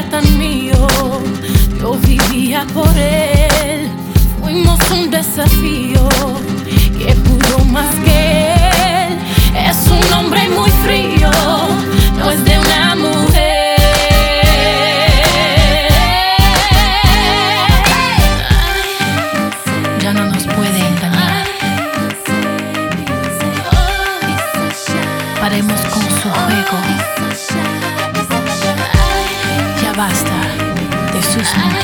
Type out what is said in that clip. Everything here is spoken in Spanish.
tan mío. Yo vivía por él. Fuimos un desafío que pudo más que él. Es un hombre muy frío, no es de una mujer. Ya no nos puede engañar. Paremos con su juego. Ya basta de sus mentiras.